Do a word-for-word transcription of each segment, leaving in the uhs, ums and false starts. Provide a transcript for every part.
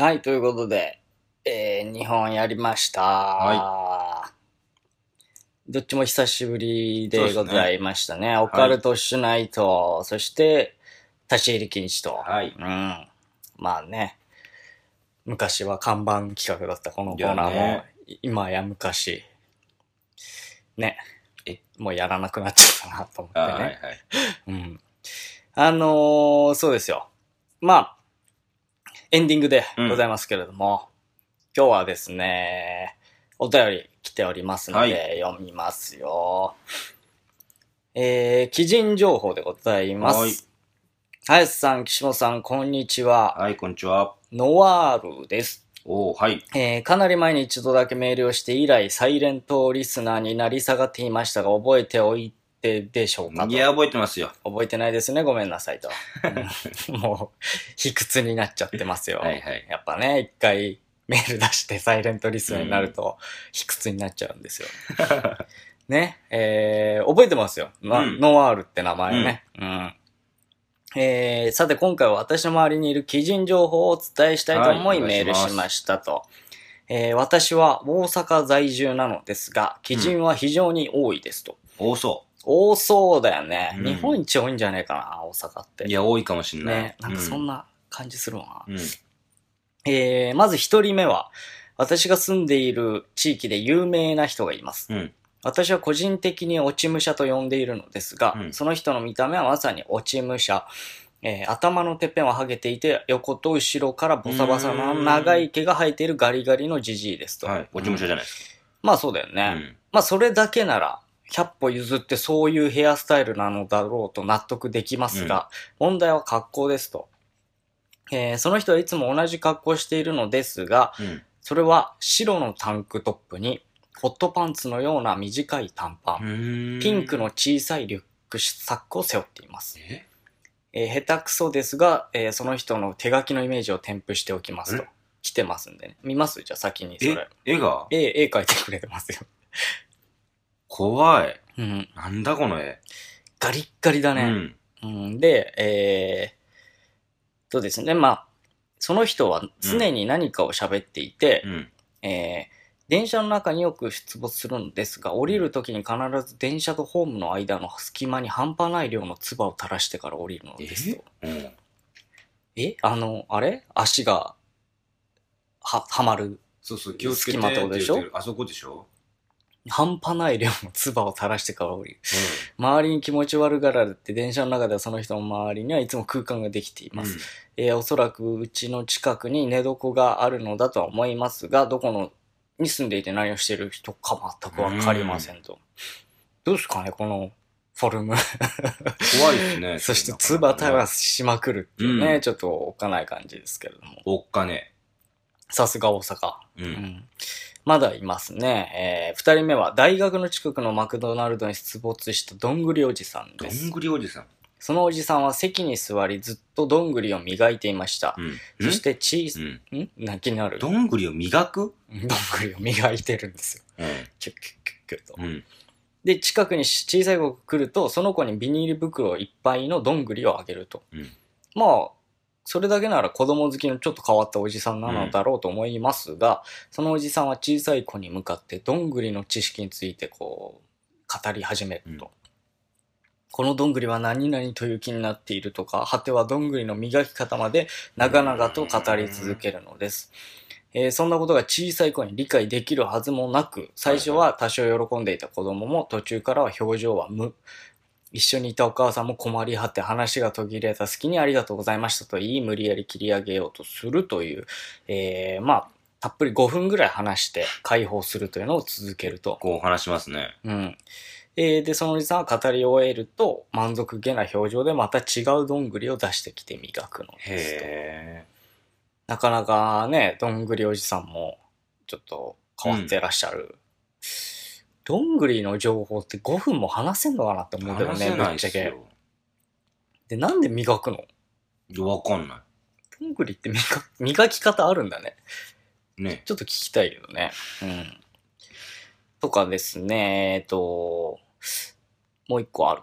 はい、ということで、えー、にほんやりました。 はどっちも久しぶりそうですねでございましたね。オカルトシュナイト、そして立ち入り禁止と。 はいうん。まあね、昔は看板企画だったこのコーナーいも、 やね今や昔、ね、 えもうやらなくなっちゃったなと思ってね。 あはいはい。 うん。あのー、そうですよ。まあ、エンディングでございますけれども、今日はですね、お便り来ておりますので、読みますよ。えー、鬼人情報でございまはい。 す。林さん、岸本さん、こんにちは。 はい、こんにちは。 ノワールです。 おー、はい。 えー、かなり前に一度だけメールをして以来、サイレントリスナーになり下がっていましたが、覚えておいてでしょうかと。 いや、覚えてますよ。 覚えてないですね。ごめんなさいと。うんもう、卑屈になっちゃってますよ。 はいはいやっぱね、一回メール出してサイレントリスナーになると、卑屈になっちゃうんですよ。ね、えー、覚えてますよ。まうんノワールって名前ね。うん。えー、さて今回は私の周りにいる鬼人情報をお伝えしたいと思はいいお願いしますメールしましたと。えー、私は大阪在住なのですが、鬼人は非常に多いですと。 多そ多そうだよね。 うん日本一多いんじゃないかな、大阪って。 う。いや、多いかもしんない。 ね、なんかそんな感じするわな。 うん。うん。 えー、まず一人目は、私が住んでいる地域で有名な人がいます。 うん。 私は個人的に落ち武者と呼んでいるのですが、 うんその人の見た目はまさに落ち武者。えー頭のてっぺんはハゲていて、横と後ろからボサボサの長い毛が生えているガリガリのジジイですと。 はい。落ち武者うんじゃないですまあそうだよね。 か。うん。 まあそれだけなら、ひゃっぽ譲ってそういうヘアスタイルなのだろうと納得できますが、問題は格好ですと。えーその人はいつも同じ格好をしているのですが、 うん。 それは白のタンクトップに、ホットパンツのような短い短パン、 うーん。 ピンクの小さいリュックサックを背負っています。 ええー下手くそですが、えーその人の手書きのイメージを添付しておきますとえ。 来てますんでね。見ますじゃあ先にそれ。 え絵が絵、絵描いてくれてますよ。 怖い。 うん。 なんだこの絵。 ガリッガリだね。 うん。 うん、で、えー、そうですね。まあ、その人は常に何かを喋っていて、 うん。 えー電車の中によく出没するんですが、降りるときに必ず電車とホームの間の隙間に半端ない量の唾を垂らしてから降りるのですと。 うん。 えあの、あれ足が、は、はまる。 そうそう、気をつけて隙間ってことでしょって言ってるあそこでしょ半端ない量の唾を垂らしてから降りる。周りに気持ち悪がられて、電車の中ではその人の周りにはいつも空間ができています。えーおそらくうちの近くに寝床があるのだとは思いますが、どこのに住んでいて何をしている人か全くわかりませんと。どうですかね、このフォルム。 怖いですね。 そして、 なか唾なかね垂らしまくるっていうね、 うんちょっとおっかない感じですけれども。 おっかね。 さすが大阪。 うん。 うんまだいますね。えー、二人目は大学の近くのマクドナルドに出没したどんぐりおじさんどですん。ぐりおじさん。 そのおじさんは席に座りずっとどんぐりを磨いていました。 うん。 そして小さ、 うん。 んな気になるどんぐりを磨くどんぐりを磨いてるんですよ。 うん。 キュッキュッキュッキュッと。 うん。 で、近くに小さい子が来ると、その子にビニール袋いっぱいのどんぐりをあげると。 うん。 まあ、それだけなら子供好きのちょっと変わったおじさんなのだろうと思いますが、そのおじさんは小さい子に向かってどんぐりの知識についてこう、語り始めると。 うんこのどんぐりは何々という木になっているとか、果てはどんぐりの磨き方まで長々と語り続けるのです。えーそんなことが小さい子に理解できるはずもなく、最初は多少喜んでいた子供も途中からは表情は無。一緒にいたお母さんも困り果て話が途切れた隙にありがとうございましたと言い、無理やり切り上げようとするという、えー、まあ、たっぷりごふんぐらい話して解放するというのを続けると。 こう話しますね。 うん。えー、で、そのおじさんは語り終えると、満足げな表情でまた違うどんぐりを出してきて磨くのですと。 へなかなかね、どんぐりおじさんも、ちょっと変わってらっしゃる。どんぐりの情報ってごふんも話せんのかなってー。 思うけどね、 話せぶっちゃけ。 ないっすよ。 で、なんで磨くのいやわかんなどんぐりって磨磨き方あるんだね。 い。ね。 ちょっと聞きたいけどね。うん。とかですね、えっと、もう一個あるか。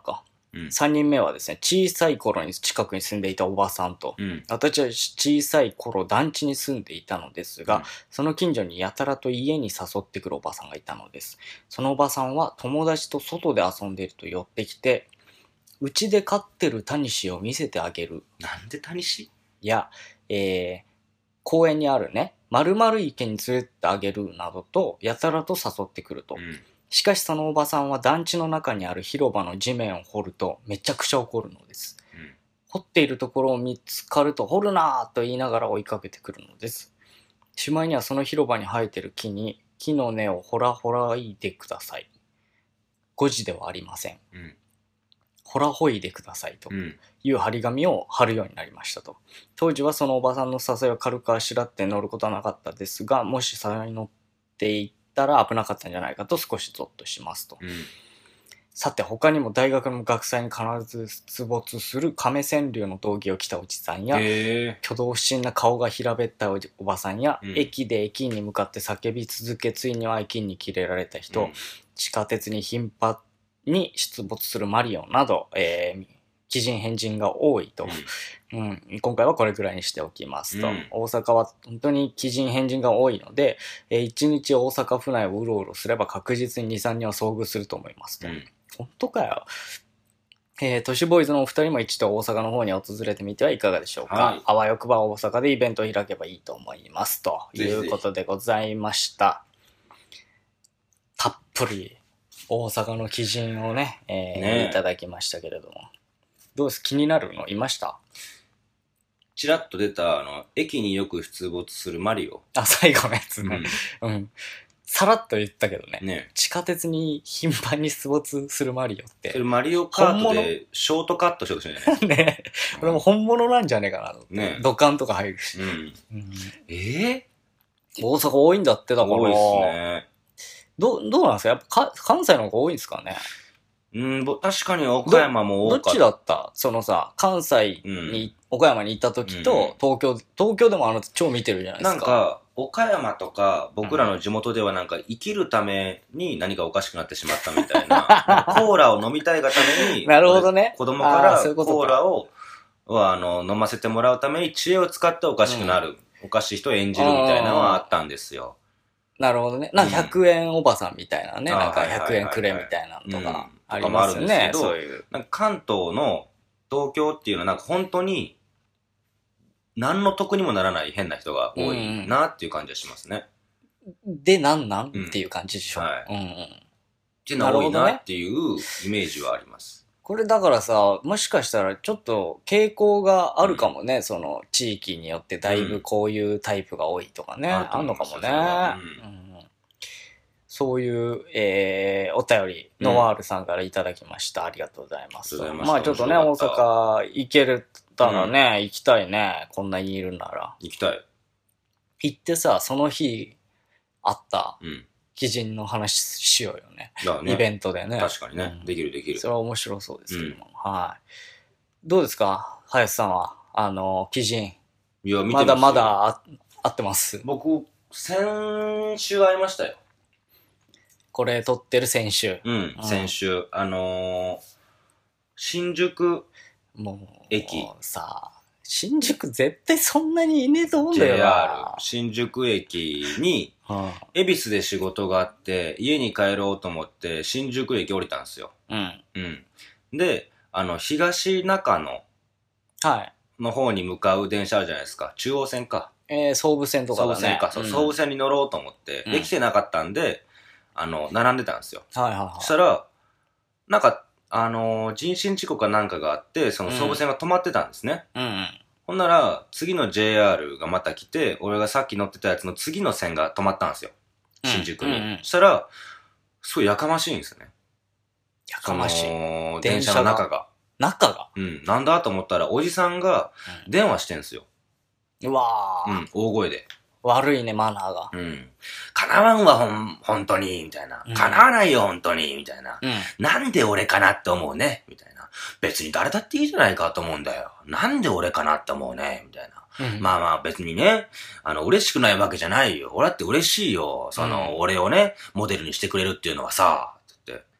うん。 さんにんめはですね、小さい頃に近くに住んでいたおばさんと、 うん。 私は小さい頃団地に住んでいたのですが、 うんその近所にやたらと家に誘ってくるおばさんがいたのです。そのおばさんは友達と外で遊んでいると寄ってきて、うちで飼ってるタニシを見せてあげる。 なんでタニシや、えー、公園にあるね、丸々池に連れてってあげるなどと、やたらと誘ってくると。 うん。 しかしそのおばさんは団地の中にある広場の地面を掘るとめちゃくちゃ怒るのです。 うん掘っているところを見つかると掘るなーと言いながら追いかけてくるのです。しまいにはその広場に生えている木に木の根をほらほらいでください。誤字ではありません。 うん。 ほらほいでくださいとうん。 いう張り紙を貼るようになりましたと。当時はそのおばさんの誘いを軽くあしらって乗ることはなかったですが、もしさらに乗っていったら危なかったんじゃないかと少しゾッとしますと。 うん。 さて他にも大学の学祭に必ず出没する亀川流の道着を着たおじさんや、 へ挙動不審な顔が平べったいおばさんや、 うん駅で駅員に向かって叫び続け、ついには駅員にキレられた人、 うん地下鉄に頻繁に出没するマリオなど、えー、奇人変人が多いと、うん、今回はこれくらいにしておきますと、 うん大阪は本当に奇人変人が多いので、えー、いちにち大阪府内をうろうろすれば確実にに、さんにんは遭遇すると思いますと。 うん。 本当かよ。えー、都市ボーイズのお二人も一度大阪の方に訪れてみてはいかがでしょうか。 はい、 あわよくば大阪でイベントを開けばいいと思いますということでございました。たっぷり大阪の奇人をね、えーねえいただきましたけれども、どうです気になるのいました？ ちらっと出た、あの、駅によく出没するマリオ。 あ、最後のやつね。うん。うん、さらっと言ったけどね。 ね。 地下鉄に頻繁に出没するマリオって。 それマリオカートでショートカットしようとしてるじゃないですか。 ね。これも本物なんじゃねえかなと。 ね。 土管とか入るし。 うん。 うん、 えー、大阪多いんだってだから。 多いっすね。 どう、どうなんですかやっぱか関西の方が多いんですかね？ うん、ぼ確かに岡山も多かった。 どっちだったそのさ、関西に、うん、岡山に行った時と、うん、東京、東京でもあの超見てるじゃないですか。 なんか、岡山とか僕らの地元ではなんか生きるために何かおかしくなってしまったみたいな。なんかコーラを飲みたいがために、 なるほどね。 子供からコーラをあの飲ませてもらうために知恵を使っておかしくなる。うん、おかしい人を演じるみたいなのはあったんですよ。 なるほどね。なんかひゃくえんおばさんみたいなね。うん、なんかひゃくえんくれみたいなのとかありますよね。そういう。 なんか関東の東京っていうのはなんか本当に何の得にもならない変な人が多いなっていう感じがしますね。 うん、で、なんなん、うん、っていう感じでしょ。はい。うんうん。 っていうのは多いなっていうイメージはあります。 これだからさ、もしかしたらちょっと傾向があるかもね、うん、その地域によってだいぶこういうタイプが多いとかね、うん、あんのかもね、うんうん。そういう、えー、お便り、ノワールさんからいただきました。ありがとうございます。まあちょっとね、大阪行けるたらね、うん、行きたいね。こんなにいるなら。 行きたい。 行ってさ、その日あった、 うん奇人の話しようよね。 ねイベントでね。 確かにね、うん。できるできる。 それは面白そうですけども。うん、はい。どうですか林さんは。あの、奇人。 いや、見てますまだまだあ合ってます。 僕、先週会いましたよ。 これ撮ってる先週。 うん、うん、先週。あのー、新宿駅。 もうさ、新宿絶対そんなにいねえと思うんだよな。 ジェイアール 新宿駅に、恵比寿で仕事があって、家に帰ろうと思って、新宿駅降りたんですよ。 うん。 うん。で、あの、東中野の方に向かう電車あるじゃないですか。中央線か。 えー、総武線とかだね。 総武線か。そう、うん、総武線に乗ろうと思って、できてなかったんで、あの、並んでたんですよ。 はいはいはい。 そしたら、なんか、あのー、人身事故かなんかがあって、その総武線が止まってたんですね。 うん。うんうんほんなら、次の ジェイアール がまた来て、俺がさっき乗ってたやつの次の線が止まったんですよ。新宿に。うんうんうん、そしたら、すごいやかましいんですよね。 やかましい。 電車の中が。 中がうん。なんだと思ったら、おじさんが電話してんすよ。 うん、うわー。うん、大声で。 悪いね、マナーが。 うん。叶わんわ、ほん、ほんとに、みたいな。うん、叶わないよ、ほんとに、みたいな、うん。なんで俺かなって思うね、みたいな。別に誰だっていいじゃないかと思うんだよ。なんで俺かなって思うね、みたいな。うん、まあまあ別にね、あの、嬉しくないわけじゃないよ。俺だって嬉しいよ。その、うん、俺をね、モデルにしてくれるっていうのはさ、つって。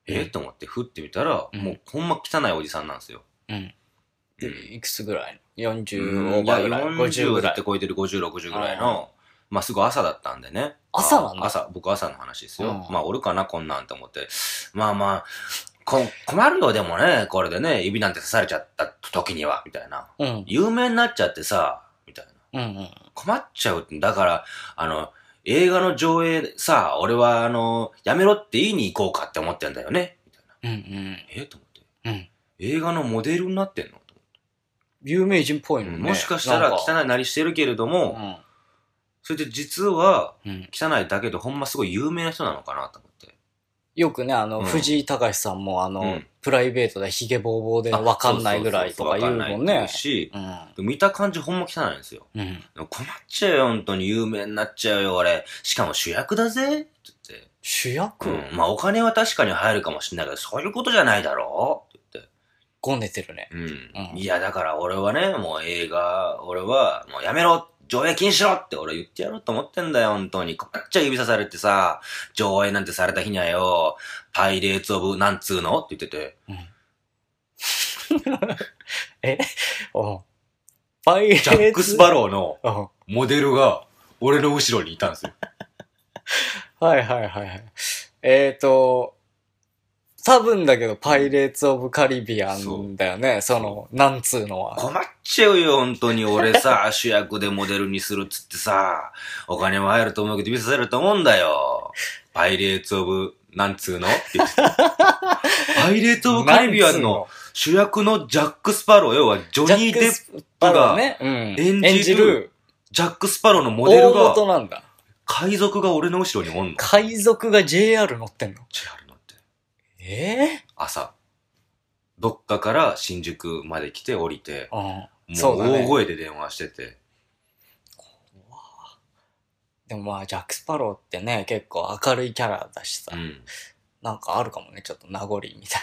えー、と思って振ってみたら、 うんもうほんま汚いおじさんなんですよ。 うん。で、 うんいくつぐらいの ?よんじゅううんオーバーぐらい ?よんじゅう ?ごじゅう ぐ絶らい対超えてるごじゅう、ろくじゅうぐらいの、まあすぐ朝だったんでね。 朝なんだあ朝、僕朝の話ですよ。 うんまあおるかな、こんなんと思って。まあまあ、こ困るよ、でもね、これでね、指なんて刺されちゃった時には、みたいな。 うん。 有名になっちゃってさ、みたいな。 うんうん。 困っちゃうって。だから、あの、映画の上映さ、俺はあの、やめろって言いに行こうかって思ってんだよね。みたいな。 うんうん。 えと思って。 うん。 映画のモデルになってんのと思って、 有名人っぽいのね。 もしかしたら汚いなりしてるけれども、 うん。 それで実は、 うん。 汚いだけでほんますごい有名な人なのかなと思って。 よくね、あの、 うん藤井隆さんもあの、 うんプライベートでヒゲボーボーでわかんないぐらいとか言うもんそうそうそうわかんないね。 し、 うん。 見た感じほんま汚いんですよ。 うん。 でも困っちゃうよ、本当に有名になっちゃうよ、俺。しかも主役だぜって言って。 主役、 うん、まあお金は確かに入るかもしれないけど、そういうことじゃないだろうって言って。 ごねてるね。 うん。 うんいや、だから俺はね、もう映画、俺は、もうやめろ上映禁止しろって俺言ってやろうと思ってんだよ、本当に。困っちゃう指さされてさ、上映なんてされた日にはよ、パイレーツオブなんつうのって言ってて。 うん。えおパイレーツジャック・スパローのうんモデルが俺の後ろにいたんですよ。 はいはいはいはい。えーと、多分だけど、パイレーツ・オブ・カリビアンだよね。その、なんつうのは。 困っちゃうよ、本当に。俺さ、主役でモデルにするっつってさ、お金も入ると思うけど、指させると思うんだよ。パイレーツ・オブ、なんつうのって言ってた。パイレーツ・オブ・カリビアンの主役のジャック・スパロー、要はジョニー・デップがね、うん、 演演じるじるジャック・スパローのモデル大元が、 なんだ。 海賊が俺の後ろにおんの。 海賊が ジェイアール 乗ってんの。 ジェイアール 乗って。 え朝。どっかから新宿まで来て降りて、 えー、うん。 もうそうだね大声で電話してて。 でもまあ、ジャック・スパローってね、結構明るいキャラだしさ、 うん。 なんかあるかもね、ちょっと名残みたい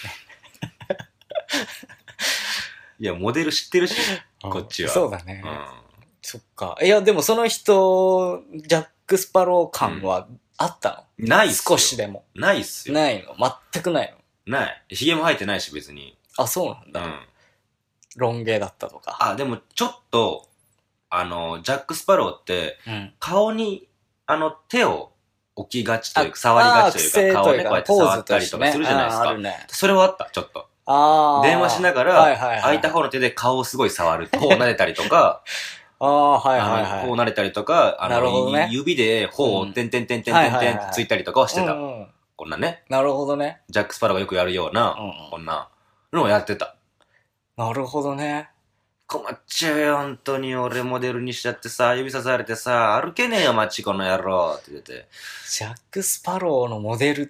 いや、モデル知ってるし、 なのがね。 こっちは。 そうだね。 うん。 そっか。いや、でもその人、ジャック・スパロー感はあったの、 ないっすよ。 少しでも。 ないっすよ。 ないの全くないのない。髭も生えてないし、別に。 あ、そうなんだ。 うん。 ロン毛だったとか。 あ、でも、ちょっと、あの、ジャック・スパローって、 うん。 顔に、あの、手を置きがちというか、 あ触りがちというか、顔をね、 あー癖というかこうやって触ったりとかするじゃないですか。 あーあるね。 それはあった、ちょっと。 ああ。 電話しながら、 はいはいはい、 空いた方の手で顔をすごい触る。こう撫でたりとか、 ああ、はいはいあのこうはい。 撫でたりとか、あなるほどねの、指で頬をてんてんてんてんてんはいはいはいてんってついたりとかはしてた。 うんうん、 こんなね、 なるほどね。 ジャック・スパローがよくやるような、 うんうんこんなのをやってた。 なるほどね。 困っちゃうよ、本当に。俺モデルにしちゃってさ、指さされてさ、歩けねえよ、街この野郎って言ってて。 ジャック・スパローのモデルって、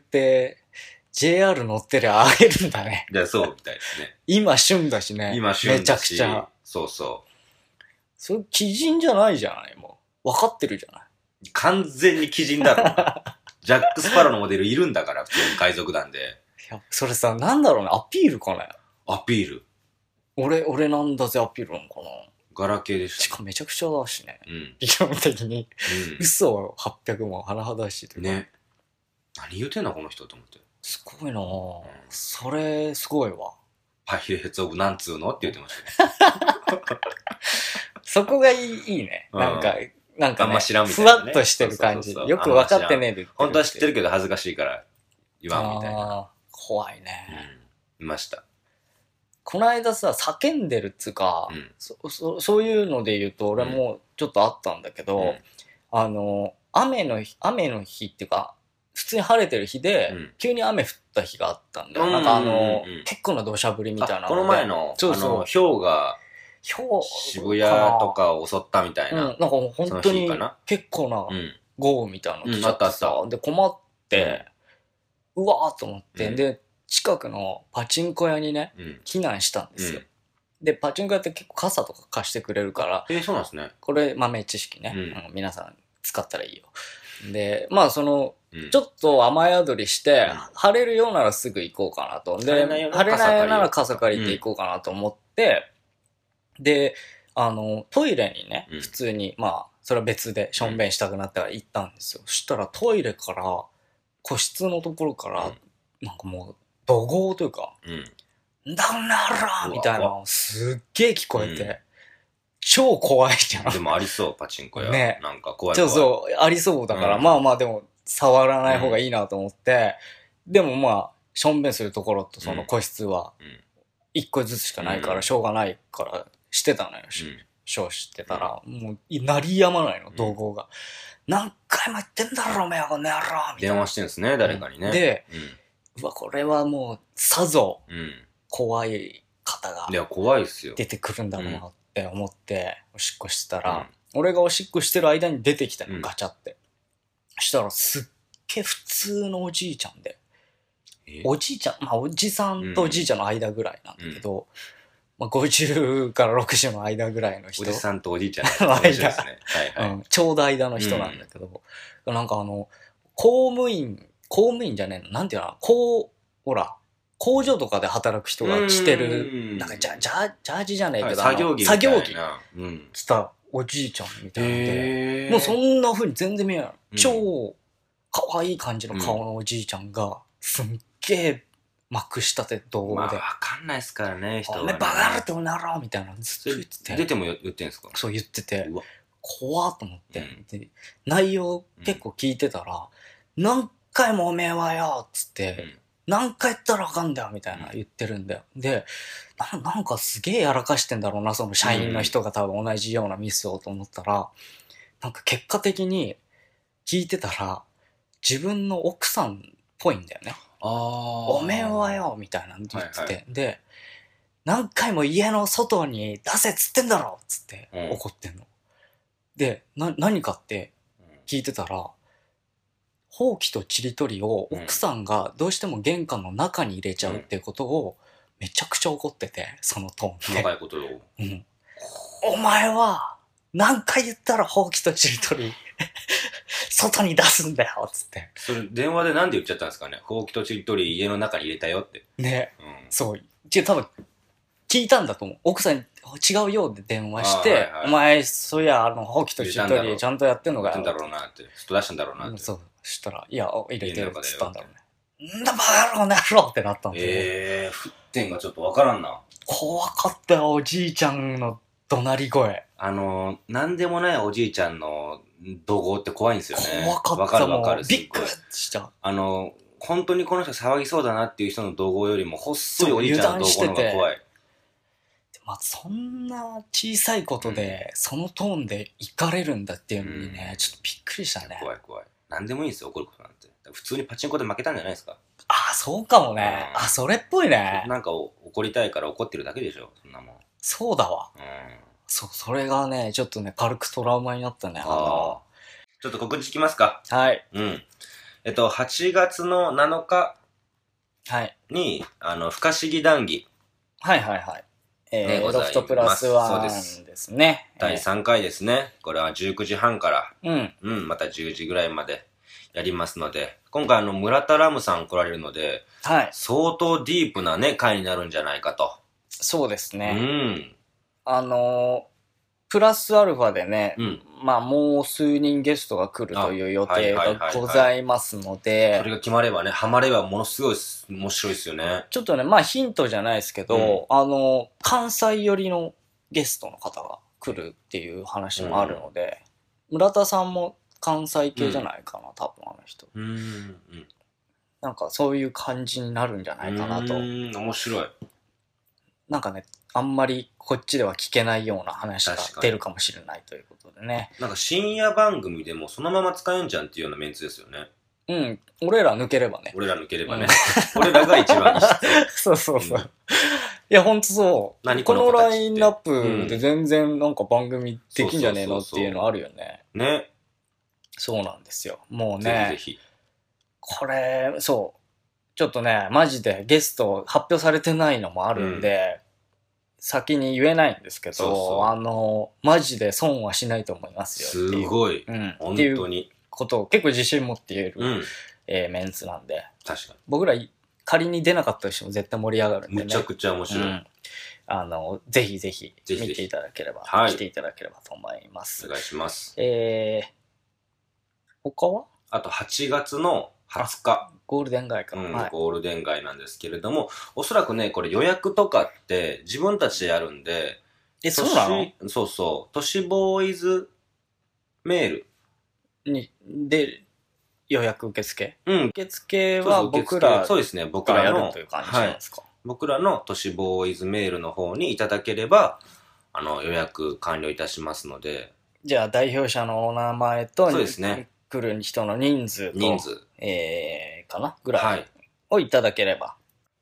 ジェイアール 乗ってりゃ会えるんだね。 じゃあそうみたいですね。 今旬だしね。 今旬だし。 めちゃくちゃ。 そうそそれ、鬼人じゃないじゃないもう。分かってるじゃない。 う。完全に鬼人だろうな。ジャック・スパローのモデルいるんだから、普通に海賊団で。 いや、それさ、なんだろうね。アピールかね。 アピール。 俺、俺なんだぜアピールなのかな。 ガラケーでした。 しかもめちゃくちゃだしね。 うん。 理論的に。 う嘘ははっぴゃくも甚だしいといん。 うか。 ね。何言うてんの、この人と思って。 すごいなぁ。それ、すごいわ。 パイレーツ・オブ・なんつうのって言ってましたね。 そこがいいいいね。 うんなんか、なんか、ね、 あんま知らんみたふいなねわっとしてる感じ。 そうそうそうよく分かってねえで。 本当は知ってるけけど恥ずかしいから言わんみたいな。 あー怖いね。 うん。いました。 この間さ、叫んでるっつうか、 うんそそそういうので言うと、俺もちょっとあったんだけど、 うんあの、雨の日、雨の日っていうか、普通に晴れてる日で、 うん急に雨降った日があったんだよ。 うんなんかあの、 うんうんうん結構な土砂降りみたいなので。 あこの前の、 そうそうあの、氷がひょう渋谷とかを襲ったみたいうん、なな。 んか本当その日にかな結構なうん。 豪雨みたいなの来ちゃってうんあったさ、で困って、うわーと思って、 うんで近くのパチンコ屋にねうん。 避難したんですよ、 うんでパチンコ屋って結構傘とか貸してくれるから、 えー、そうなんですね。 これ豆知識ね、 うんあの皆さん使ったらいいよ。でまあそのうん。 ちょっと雨宿りして、 うん晴れるようならすぐ行こうかなと。で、 晴れないようなら晴れないようなら傘借りよう傘借りて行こうかなと思って、で、あの、トイレにね、 うん普通に、まあ、それは別でしょんべんしたくなったから行ったんですよ。そしたらトイレから、個室のところから、 うんなんかもう、怒号というか、 うん。 んだんならみたいなのすっげえ聞こえて、 うん超怖いじゃん。 でもありそう、パチンコ屋。 ねなんか怖いそう怖い。 そう、ありそうだから、 うんまあまあでも、触らない方がいいなと思って、でもまあ、しょんべんするところとその個室は、 うん。 一個ずつしかないかうんら、しょうがないから、してたのよ。 うん。 ショーしてたら、もう、鳴りやまないの、怒号が。何回も言ってんだろ、おめえ、この野郎みたいな。 電話してんですね、誰かにね。 で、 うん。 うわ、これはもう、さぞ、 うん。 怖い方がいや、怖いっすよ。 出てくるんだろうなって思って、おしっこしてたら、 うん俺がおしっこしてる間に出てきたの、 うんガチャって。したら、すっげえ普通のおじいちゃんで。 えおじいちゃん、まあ、おじさんとおじいちゃんの間ぐらいなんだけど、まあ、ごじゅうからろくじゅうの間ぐらいの人。 おじさんとおじいちゃんの間面白いですね。はいはい。 うん、ちょうど間の人なんだけど、なんかあの、公務員、公務員じゃねえの、なんていうの、こう、ほら、工場とかで働く人が着てうる、 んなんかジャジャジャージじゃねえけど、 はい作業着みたいな。 作業着うん。 着たおじいちゃんみたいなんで、 へーもうそんな風に全然見えない。 うん超可愛い感じの顔のおじいちゃんが、すっげえまくしたて動まあ、 画で、 わかんないっすからね、人は、ね。 お前バカ野郎っておなろみたいなのずっと言ってて、 出ても言ってんすか？ そう言っててう、わ。 怖っと思って、 うんで内容結構聞いてたら、何回もおめえはよっつって、 うん何回言ったらあかんだよみたいな言ってるんだよ。でな、なんかすげえやらかしてんだろうな、その社員の人が多分同じようなミスをと思ったら、なんか結果的に聞いてたら、自分の奥さんっぽいんだよね。 ああ。 おめえはよみたいなの言ってて、 はいはで、何回も家の外に出せっつってんだろっつってうん怒ってんの。で、な、何かってうん聞いてたら、ほうきとちりとりを奥さんがどうしても玄関の中に入れちゃうっていうことをめちゃくちゃ怒ってて、そのトーンで。 細かいことを。 うん。お前は何回言ったらほうきとちりとり外に出すんだよっつって。 それ、電話でなんで言っちゃったんですかね？ほうきとちりとり家の中に入れたよって。 ね。 うん。 そう。ち多分聞いたんだと思う。奥さんに違うようで電話して、 あはいはいお前、そういや、あの、ほうきとちりとりちゃんとやってんのかよ。 やってんだろうなって。外出したんだろうなって。 そう。そしたら、いや、入れてるっつったんだろ家のうね。んだバカ野郎な野郎ってなったんで。 ええー、沸点がちょっとわからんな。 怖かったよ、おじいちゃんの怒鳴り声。 あのー、なんでもないおじいちゃんの怒号って怖いんですよね。 怖かった。 わかるわかる。 びっくりすっごいした。 あのー、本当にこの人騒ぎそうだなっていう人の怒号よりも、細いおじいちゃんの怒号の方が怖い。 まあ、そんな小さいことで、うん、そのトーンで行かれるんだっていうのにね、うん、ちょっとびっくりしたね。 怖い怖い。なんでもいいんですよ、怒ることなんて。普通にパチンコで負けたんじゃないですか。 ああ、そうかもね。うん、あ、それっぽいね。 なんか怒りたいから怒ってるだけでしょ、そんなもん。 そうだわ。 うん。 そう、それがね、ちょっとね、軽くトラウマになったね。あのちょっと告知いきますか。 はい。 うん。えっと、はちがつのなのかに、 はい、 あの、不可思議談義。 はいはいはい。えー、ロフトプラスワンですね。 だいさんかいですね。これはじゅうくじはんから、 うん。 うん、またじゅうじぐらいまでやりますので、今回あの、村田ラムさん来られるので、 はい。 相当ディープなね、回になるんじゃないかと。 そうですね。 うん。 あのー、プラスアルファでね、 うん、 まあもう数人ゲストが来るという予定がございますので、 それが決まればね、ハマればものすごい面白いですよね。 ちょっとね、まあヒントじゃないですけど、うん、あの、関西寄りのゲストの方が来るっていう話もあるので、うん、村田さんも関西系じゃないかな、うん、多分あの人。 うんうん、 なんかそういう感じになるんじゃないかなと。 うん、面白い。 なんかね、あんまりこっちでは聞けないような話が出るかもしれないということでね。 なんか深夜番組でもそのまま使えんじゃんっていうようなメンツですよね。 うん。俺ら抜ければね。 俺ら抜ければね。うん、俺らが一番いいそうそうそう。うん、いや、ほんとそう。 何このラインナップで全然なんか番組できんじゃねえのっていうのあるよね。 ね。 そうなんですよ。もうね。 ぜひぜひ。 これ、そう。ちょっとね、マジでゲスト発表されてないのもあるんで、うん、先に言えないんですけど、そうそうあの、マジで損はしないと思いますよっていう。すごい。 うん。 本当に。 っていうことを結構自信持って言える、 うんえー、メンツなんで。 確かに。 僕ら仮に出なかったとしても絶対盛り上がるんでね。 むちゃくちゃ面白い。うん、 あの、ぜひぜひ見ていただければ、ぜひぜひ来ていただければと思います。 お願いします。 えー、他はあとはちがつのはつか。 ゴールデン街か、 うん、 はい。 ゴールデン街なんですけれども、おそらくね、これ予約とかって自分たちでやるんで、 え、そうなの？ そうそう。都市ボーイズメールに、で、予約受付？ うん。 受付は僕らそうですね、僕らの、 という感じなんですか？ はい、僕らの都市ボーイズメールの方にいただければ、あの、予約完了いたしますので。 じゃあ、代表者のお名前と、 そうですね。 来る人の人数と、 人数。 えー、かなぐらいをいただければ。はい、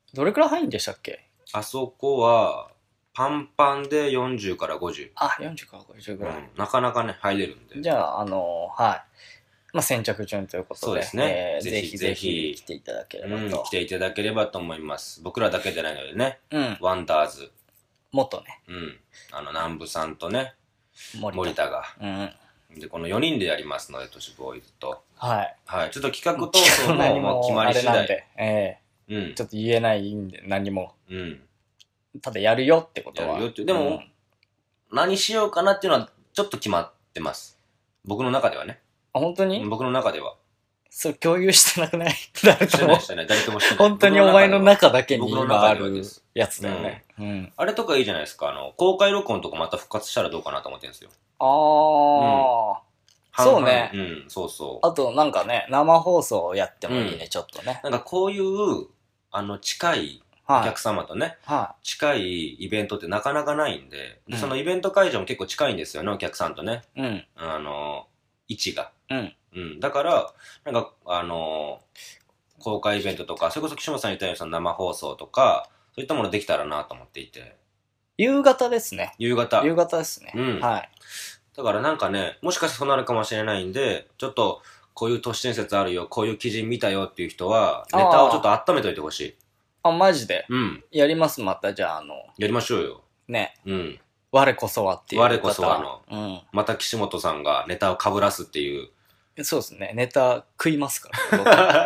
どれくらい入るんでしたっけ？ あそこは、パンパンでよんじゅうからごじゅう。 あ、よんじゅうからごじゅうぐらい。うん、 なかなかね、入れるんで。 じゃあ、あのー、はい。まあ、先着順ということで。 そうですね。 えー、ぜひぜひ来ていただければと、 うん。来ていただければと思います。僕らだけでないのでね。 うん。 ワンダーズ。 もっとね。 うん。あの、南部さんとね、森田, 森田が。 うん。 で、このよにんでやりますので、都市ボーイズと。 はい。 はい。ちょっと企画等々も決まり次第。 でええー、うん。ちょっと言えないんで、何も。 うん。 ただやるよってことは。 やるよって。でも、うん、何しようかなっていうのは、ちょっと決まってます。僕の中ではね。 あ、本当に？ 僕の中では。 そう、共有してなくない？誰とも。 してない、誰ともしてない。 本当にお前の中だけに今あるやつだよね。 うんうん。あれとかいいじゃないですか。あの、公開録音とかまた復活したらどうかなと思ってるんですよ。 ああ、うん、そうね。 うん、そうそう。 あとなんかね、生放送やってもいいね、うん、ちょっとね。 なんかこういう、あの、近いお客様とね、はいはい、近いイベントってなかなかないんで、うん、でそのイベント会場も結構近いんですよね、お客さんとね。うん。あの、位置が。うん。うん。だから、なんか、あのー、公開イベントとか、それこそ岸本さん言ったようにその生放送とか、そういったものできたらなと思っていて。 夕方ですね。 夕方。 夕方ですね。うん。はい。 だからなんかね、もしかしてそうなるかもしれないんで、ちょっと、こういう都市伝説あるよ、こういう記事見たよっていう人は、ネタをちょっと温めといてほしい。 あ、マジで？うん。やります、また、じゃあ、あの。 やりましょうよ。 ね。うん。我こそはっていう。 我こそはの。うん。また岸本さんがネタを被らすっていう。 そうですね。ネタ食いますから。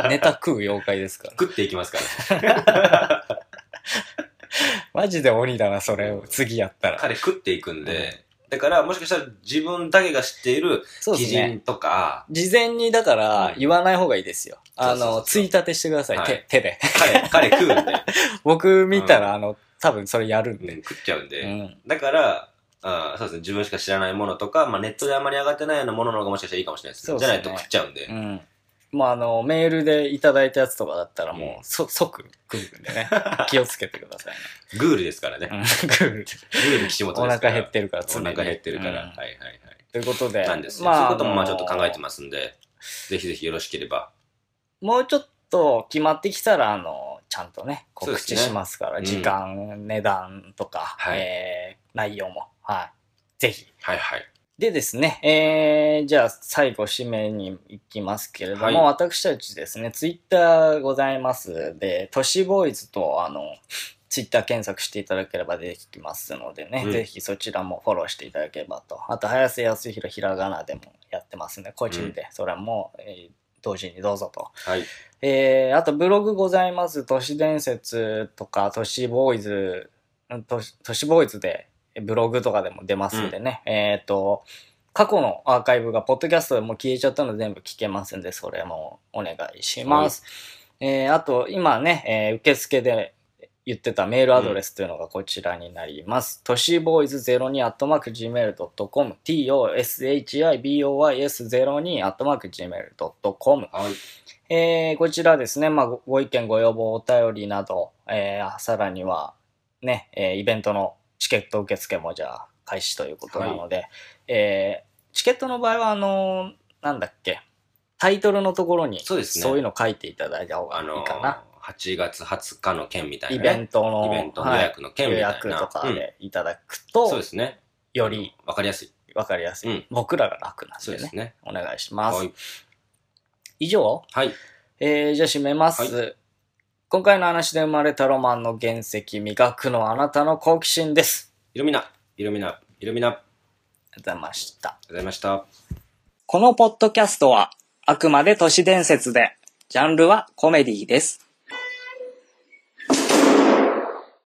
ネタ食う妖怪ですから。 食っていきますから。 マジで鬼だな、それを。次やったら。 彼食っていくんで。うん、だから、もしかしたら自分だけが知っている基人とか。 ね、事前に、だから言わない方がいいですよ。うん、あの、ついたてしてください。はい、手、手で。 彼、彼食うんで。 僕見たら、うん、あの、多分それやるんで。うん、 食っちゃうんで。うん、だから、あそうですね。自分しか知らないものとか、まあネットであまり上がってないようなものの方がもしかしたらいいかもしれないですね。じゃないと食っちゃうんで。うん。 まああの、メールでいただいたやつとかだったらもう、そ、即食うんでね。気をつけてくださいね。 グールですからね。グール。グール岸本ですから。 お腹減ってるから、 お腹減ってるから。うん、はいはいはい。 ということで。 なんですよ。まあ、そういうこともまあちょっと考えてますんで、ぜひぜひよろしければ。 もうちょっと決まってきたら、あの、ちゃんとね、告知しますから、ね、時間、うん、値段とか、はい、えー、内容も。はい。ぜひ。 はいはい。 でですね、えー、じゃあ最後締めに行きますけれども、はい、私たちですね、ツイッターございますで、都市ボーイズとあの、ツイッター検索していただければ出てきますのでね、うん、ぜひそちらもフォローしていただければと。あと、早瀬康弘ひらがなでもやってますね、個人で。うん、それも、えー、同時にどうぞと。はい。えー、あとブログございます。都市伝説とか、都市ボーイズ、都市、都市ボーイズで、ブログとかでも出ますんでね。うん、えっと、過去のアーカイブがポッドキャストでも消えちゃったので全部聞けますんで、それもお願いします。はい、えー、あと、今ね、えー、受付で言ってたメールアドレスというのがこちらになります。としボーイズゼロにアットマークジーメールドットコム トシボーイズゼロにアットマークジーメールドットコム はい。えー、こちらですね、まあ、ご意見ご要望お便りなど、えー、さらにはね、えー、イベントのチケット受付もじゃあ開始ということなので、はい、えー、チケットの場合はあのー、なんだっけ、タイトルのところにそうですね、そういうの書いていただいた方がいいかな。あのー、 はちがつはつかの件みたいな、 ね、イベントのイベントの予約の件みたいな、はい、 予約とかでいただくと、うん、 そうですね、 よりわかりやすい。 わかりやすい、うん。僕らが楽なんでね。そうですね。お願いします。はい、以上、 はい。 えー、じゃあ締めます。はい、今回の話で生まれたロマンの原石、磨くのあなたの好奇心です。 イルミナ、イルミナ、イルミナ。ありがとうございました。 ありがとうございました。 このポッドキャストは、あくまで都市伝説で、ジャンルはコメディです。